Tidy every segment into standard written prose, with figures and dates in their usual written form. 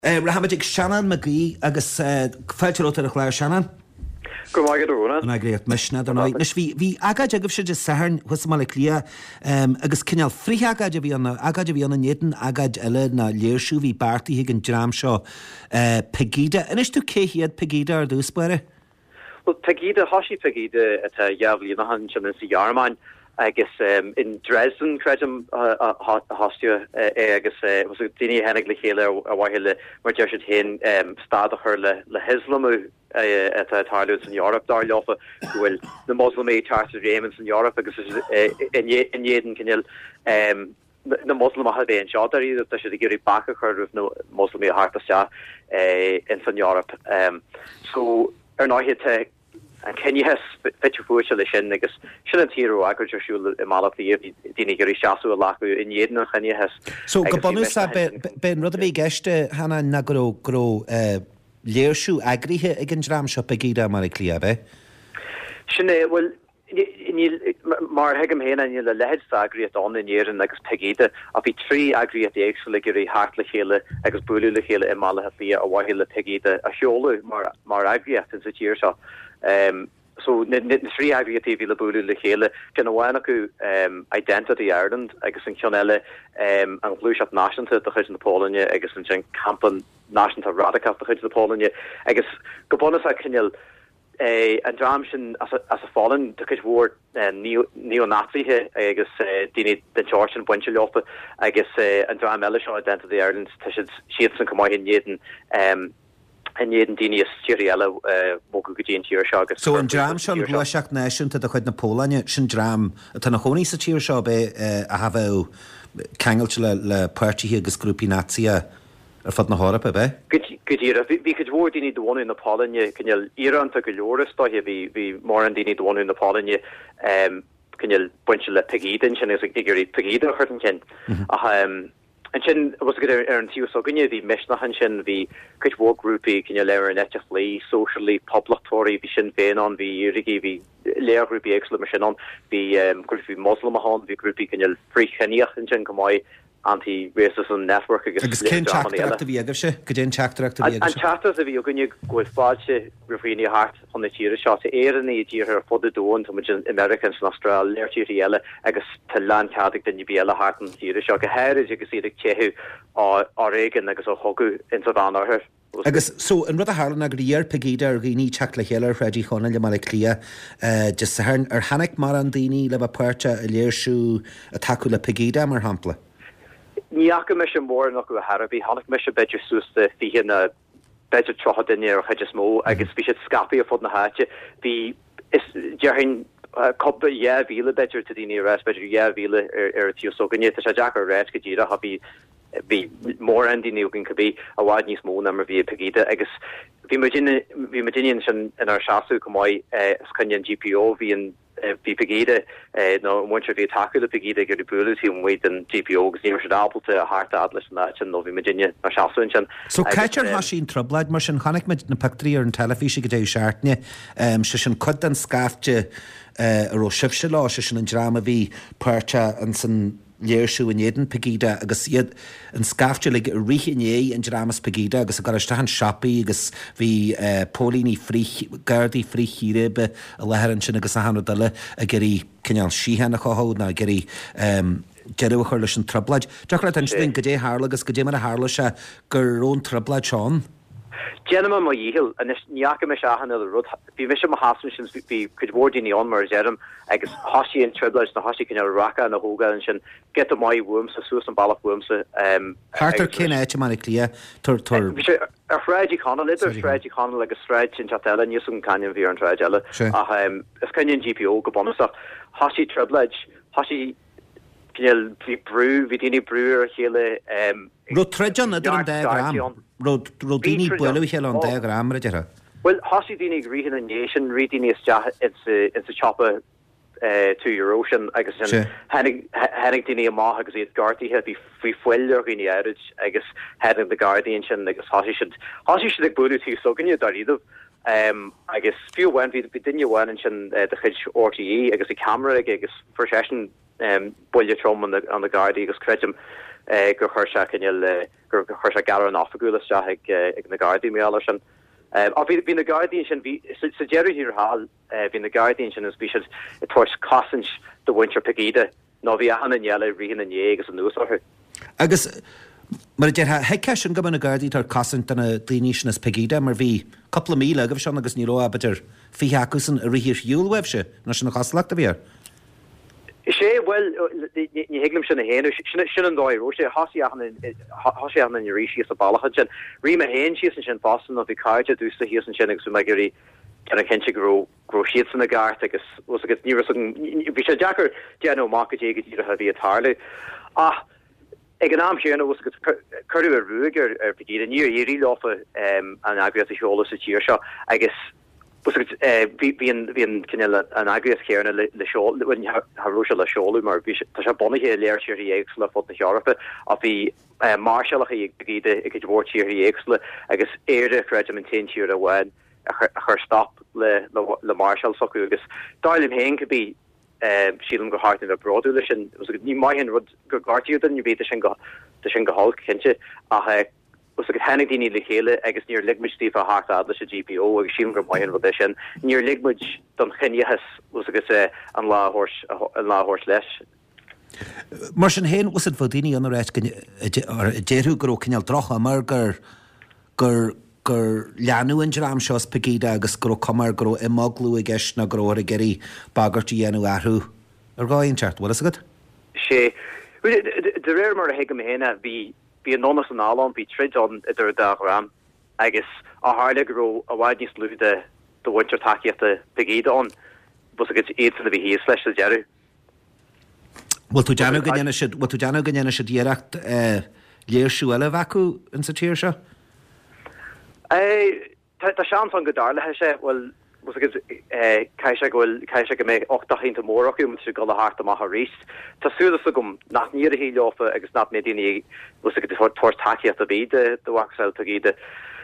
Rahamadig Shannon McGee agus fáilteótar a chláir Shannon. Go maigad róna. Na gréat misna don áid. Nes bhí agad agah siide saharn was mála clia agus cinneal fríthe agad a bhí anna néan agad eile na léirsú bhí bartaí an drám seo Pegida. Inis tú céhiad Pegida ar dús bare? Well, Pegida, hoshi Pegida at a Yavli Nahan Chaman Yarman. I guess in Dresden, Credum Hostia, I guess was a Dini Hennig Hela or Wahila, where Jeshet Hin started her Le Hislamu at Tarlus in Europe, Darlofa, well, the Muslim Tartar Ramens in Europe, because in Yedin Canil, the Muslim had been shot there, that they should give it back a curve with no Muslim Harpasha in Europe. So, or not hit and can you have picture for each other shin because shouldn't hero agriculture should malak the dini geri shasu laku in jeden can you has so gabonus ben rudderby geste hana nagro gro leershu agrihe again dram shop Pegida marikliabe shine well mar hegam hen and you the lead agri at on in year and like Pegida of be three agri at the actually geri hartlich hele agus bulu le hele in malahia a wahile Pegida a holu mar agri at in year so so net three aggregate le bulu le hele can wanaku identity Ireland I guess in Chonelle and Blueshop National to the in Poland I guess in Campen National Radical the in Poland I guess gobonus I can and Dramshin as a fallen to catch war neo-Nazi I guess Dini the George and Bunchelope I guess and Dram Elish identity Ireland sheets and come in Yedin and jeden dini is Syriella mogu gudin Tiershag. So in dram shall Blueshak Nation to the Quid Napoleon shin dram Tanahoni sa Tiershab a have a Kangelchla le party here gus groupi Nazia or fod na Horapa be? Good year. We could war dini the one in Napoleon can you Iran to Galoris be more and dini the one in Napoleon can you bunch of Pegida and is a diggery Pegida hurting ken. And Chin was good earn to so can you the Mishna Hanshin the Kit War groupie can you learn netjafly socially public Tory the Sinn Féin on the Urigi the Lair groupie excellent machine on the groupie Muslim on the groupie can you free Kenya and Chin Kamai anti-racism network against Ken chapter active could in chapter active and chapters of you can you go with Fadge Rafini Hart on the cheer shot to air in the year for the dawn to much Americans in Australia Lair Chiriella I guess to land Catholic then you be a heart and cheer shot ahead as you can see the Chehu or Reagan I guess a Hogu in Savannah her I guess so in Ruther Harlan agri year Pegida or Gini Chakla Heller Reggie Honel Malaclia just Sahern or Hanek Marandini Leva Puerta Learshu Atakula Pegida Marhampla Niaka mission more not go Harabi Hanek mission bedger sus the fihin bedger trohadin or hedgesmo I guess we should scapi for the hatch the is Jerhin couple vila bedger to the nearest bedger vila Tiosogan to Jack or Red Kajira happy be more ending you can be a wide new small number via Pegida I guess the Imaginians in our Shasu Kamoi Skanyan GPO v Pegida no once you attack the Pegida get the bullet and wait and GPO because near should apple to a heart atlas and that and Novi Virginia our Shasu and so catcher Hashin Trublad Mushin Hanek mit na Pactri or in television get shartne shishin cut and scaffje Roshivshila shishin and drama v Percha and some Leershu and Yedin Pegida agus iad an scafte like Richiné and Dramas Pegida agus a garashtahan shoppy agus vi Paulini free Gardi free hirebe a leheran sin agus a hanu dala a geri kinyan shihan a chohod na geri Jeru churlish and trublad. Jack at interesting gade harlagus gade mar harlasha gurron trublad Sean. Gentlemen my yihil and Niaka Mishahan the road be Misham Hasmissions be could ward in the on Merjerum I guess Hoshi and Triblers the Hoshi can Raka and the Hoga and get the my worms the Susan Balak worms Harter Kin Etchamaniclia a Freddy Connell is a Freddy Connell like a stretch in Chatella and Yusum Canyon Veer and Trajella it's Kenyan GPO Gabonasa Hoshi Triblage Hoshi can you brew Vidini brewer hele Rotrejan at diagram Rodini Buelu Hill on diagram Regera. Well Hoshi Dini Greehin and Nation reading is it's a chopper to your ocean I guess Henning Dini Amaha because it's Garty had be free fuller in the outage I guess heading the Guardian and I guess Hoshi should like Bulu to so can you I guess few went we didn't you went and the Hitch RTE I guess the camera I guess for session Bulletrom on the Guardian I guess Credum gur chuirse gur chuirse gar an áfagúlas ag na Guardian mé sin. Bhí na Guardian sin sa Jerry hir hall hí na Guardian sin is bí tuairs cosint do winter pegide nó bhí an anile rihan an agus an núsáthe. Agus mar dé heice an go na Guardian tar cosint anna daoine sin is pegide mar bhí coppla míle agah seán agus ní roi abidir fiheacusan a rihir hiúlwebse na sin na chaslacht a bhíar. sé well ní heglim sin a héanú sin an dóir ó sé hasían in ríisi a bailcha sin rime héin si sin Boston a bhí cardide dústa hí an sinnig sú me gurí gan kense gro siad san na gart agus was agus ní bhí sé Jackar déanú mácha éige tí a bhí a tarle ag an am séanna was chuú a ruúgur ar begéad ní éí láfa an agri a seola sa tíir seo agus hín cinile an agrias chéarna le harúise le seolú mar tá se bonnaché léir sií éagsle fot na Eorpa a bhí marsealacha ag ag bhórtíí éagsle agus éire regimentéintúr a bhhain a chur stop le marshal soú agus dálim héin go bí sílam go hart a broú lei sin ní maihin rud gur gartíú den ní bé sin go hall cinnte a was go hennig díní le chéile agus níor ligmuidtíh a hart a se GPO agus sílam gur maihin rud sin níor ligmuid don chinehas was agus an láhors leis. Mar sin héin was bhdíine an réit déirú gur cinál drocha mar gur leanú an dram seos pegide agus gur cumar gur imagglú i gceist na gro a geirí bagartí dhéanú athú ar gáin teart bhil is agad? sé de réir mar a heigem héna bhí an nónas an álán bhí trid an idir da ram agus a hále gro a bhaid níos lúde do winter takeíochtta pegide an bus a éad san a bhí híos leis a dearú. Bhil tú deanú gannne se díirecht léirsú eile bhacu in sa tíir seo? Tá sean an godarlathe sé bhfuil caiise go mé 8 mórachú mu go le hart amach a ríist. Tásúla a gom nach ní a hí leofa agus na mé daine go tuair takeíocht a bhíide do bhaáil tuíide.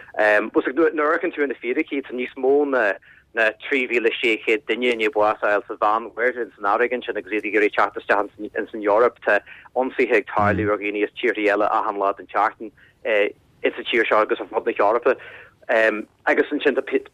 nuircinn tú in na féidircí a níos mó na tríhíle séché duine buáil sa bhan weirn san áigen sin agus éidir gurí chartaste in san Europa te onsíthe tarlú a gine is tííile a han lá an chartan is a tíir se agus an fod na Europa. Agus an sin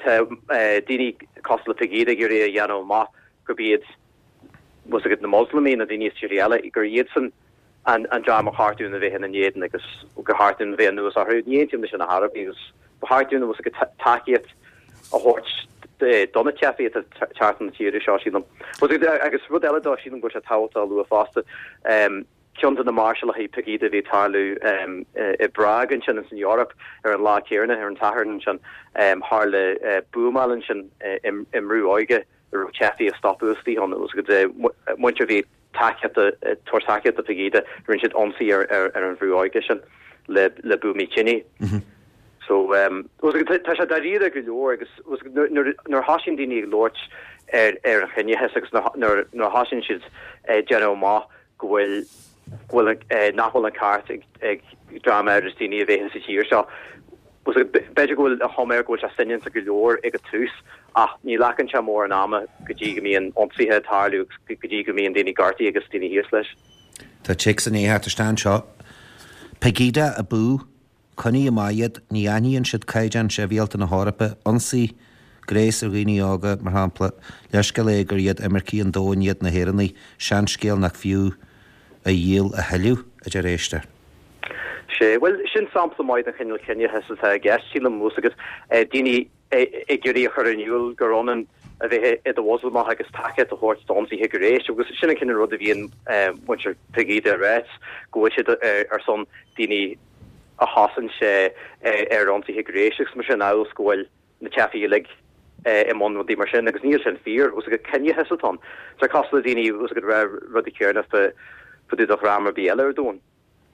daine cosla pegéide gurí a dhéanam má go bíad was na Muslimí na daine tííile i gur iad san an drama hartún na bheit an éan agus go hartún bheit nuas a níim sin na Harb agus hartún was go takeíad a hort donna tefi a chartan tíir seo sílam. agus rud eile dá sílam go se táta lu a fásta Kionta na marshal a hí pegíide bhí tarlú i Brag an sin in Europa ar an lá céirna ar an taharn sin hále búmalin sin imrú oige ar chefi a stopústí hon was go muintre bhí tuairtakead a pegíide rinn siad omsaí ar an bhrú oige sin le búmí chinní. So tá se daríide go leor agus nar hasin daine Lord ar an chinnehes agus nar hasin siad General má gohfuil nachhfuil an cart ag drama daine a bhéhan sa tíir seo. Beidir gohfuil a choméir gohfuil a sinin a go leor ag a tús ach ní lechan se mór an ama go dtí go mííon omsaíthe tarlú go dtí go mííon daine gartaí agus daine híos leis. Tá te san éthart stan seo pegíide a bú chuní a maiad ní aíonn siad caiidean sé bhéalta na Hárapa ansaí gréis a rií ága mar hapla leis go légur iad imircí an dóiad na héannaí sean scéal nach fiú a dhéal a heiliú a de réiste. sé well sin sampla maid an chinil Kenya has a gas sílam mú agus daine ag gurí a chuirniuúil gorónan a bheit a bhá agus take a hort domsaí heguréis agus sinna cinna rud a bhíon muir pegíide a réit go si ar son daine a hasan sé ar ansaí heguréis mar sin áil scoil na tefií lig i món dí mar sin agus níl sin fír was go Kenya heán sa cosla daine was go rud cearna fa dú a ramar bí eile ar dún.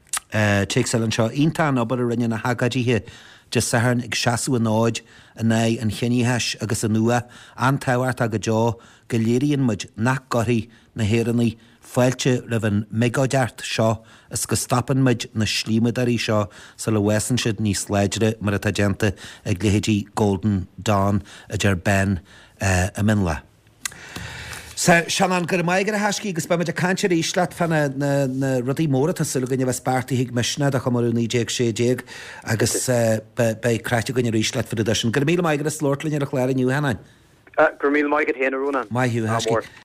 Te an seo ítá obair a rinne na hagadíthe de saharn ag seaú an áid a né an chinníheis agus an nua an táhairt a go deá go léiríonn muid nach gothí na héannaí fáilte ra bhan megáideart seo is go stapan muid na slímadarí seo sa le wesan siad níos leidre mar a tagénta ag léhéidí Golden Dawn a dear ben a minla. Sean gur maigur a hascí gus be a cantir ísleat fanna na rudí móra a sul gonne bheith spáirtaí hiag meisna a chumarú níéag sééag agus bei creite gonne ísleat fa sin. Gur mí maigur a slórtlinn ar a chléir nniu henain. Gur mí maigad héanarúna. Maihiú hascí.